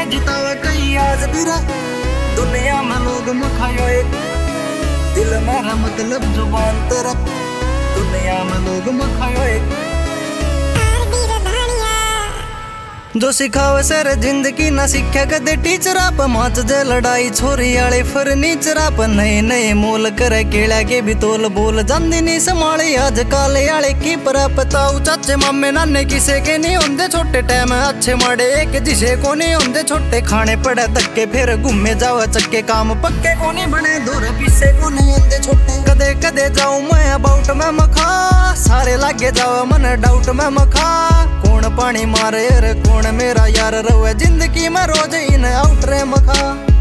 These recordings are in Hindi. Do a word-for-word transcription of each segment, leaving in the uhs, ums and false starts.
रे जितावे कई आज भी रे दुनिया में लोग मखायो एक दिल मेरा मतलब जुबान तेरा दुनिया में लोग मखायो एक जो सिखावे सर जिंदगी ना सीखे कदे टीचर आप माच जे लड़ाई छोरी आले फर्नीचर आप नए नए मोल करे केड़ा के भी तोल बोल जांदी नहीं संभाले आज काले आले की पर पताऊ चाचे मामे नाने किसे के नहीं होंदे छोटे टाइम अच्छे माड़े एक जिसे को नहीं होंदे छोटे खाने पड़े धक्के फिर घूमे जावा चक्के काम पक्के को नहीं बने दूर पीछे को नहीं होंदे छोटे कदे कदे जाऊं मैं अबाउट में मखा सारे लागे जावा मन डाउट में मखा कौन पानी मारे रे कौन मेरा यार रवे जिंदगी में रोज इन आउट रे मखा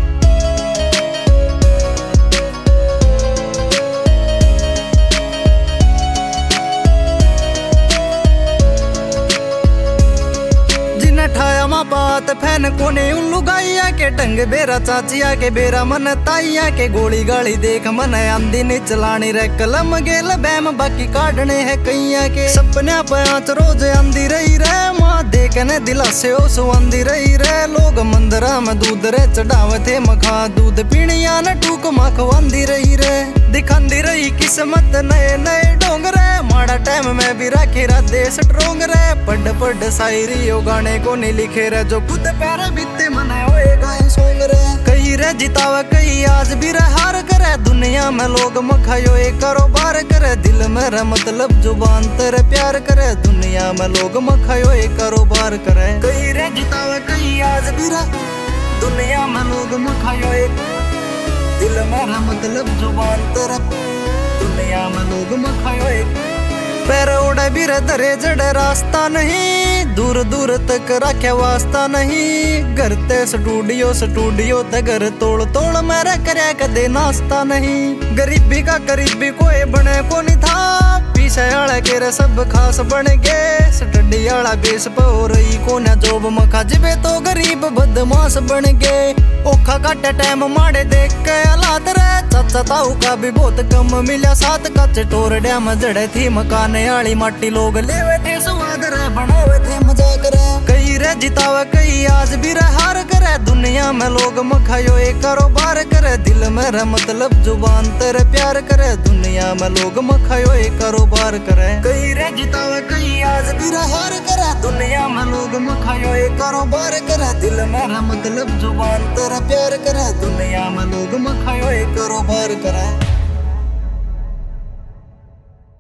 ठाया माँ बात फैन कोने उन लुगाइया के टंग बेरा चाचिया के बेरा मन ताइया के गोली गाली देख मन आंधी नहीं चलानी रे कलम गेल बैम बाकी काटने है कैया के सपने पांच रोज आंधी रही रे माँ देखने दिला से ओ सुंदी रही रे लोग मंदिरा में दूध रे चढ़ावे थे मखा दूध पीणिया न टूक मखवांदी रही रे दिखांदी रही किस्मत नए नए डोंगरे माड़ा टाइम में भी रखे रा देश स्ट्रोंग रे पढ़ पढ़ शायरी ओ गाने को नहीं लिखे रे जो खुद पैर बीते मने होएगा सॉन्ग रे कई रे जितावे कई आज भी रे हार करे दुनिया में लोग मखायो एक कारोबार करे दिल मेरा मतलब जुबान तेरे प्यार करे दुनिया में लोग मखायो एक कारोबार करे कई रे जितावे कई आज भी रे दुनिया में लोग मखायो एक दिल मेरा मतलब जुबान तेरा दुनिया में लोग मखायो एक पैर उड़े भी रे धरे जड़े रास्ता नहीं दूर दूर तक रखे वास्ता नहीं घर ते स्टूडियो स्टूडियो ते घर तोड़ तोड़ मेरे करे कदे नाश्ता नहीं गरीबी का गरीबी कोई बने को नहीं था पीछे आले के रे सब खास बन गए स्टडी आला बेस पे हो रही को न जॉब मखा जिबे तो गरीब बदमाश बन गए ओखा काटे टाइम माड़े देख के हालात रे चाचा ताऊ का भी बहुत कम मिला साथ का चटोर डैम जड़े थी मकाने आली माटी लोग लेवे थे स्वाद रे बनावे थे मजाक रे कई रे जितावे कई आज भी रे हार करे दुनिया में लोग मखायो एक कारोबार करे दिल मेरा मतलब जुबान तेरे प्यार करे दुनिया में लोग मखायो एक कारोबार करे कई रे जितावे कई आज भी रे हार करे दुनिया में लोग मखायो एक कारोबार करे दिल मेरा मतलब जुबान तेरा प्यार करे दुनिया में लोग मखायो एक कारोबार करे।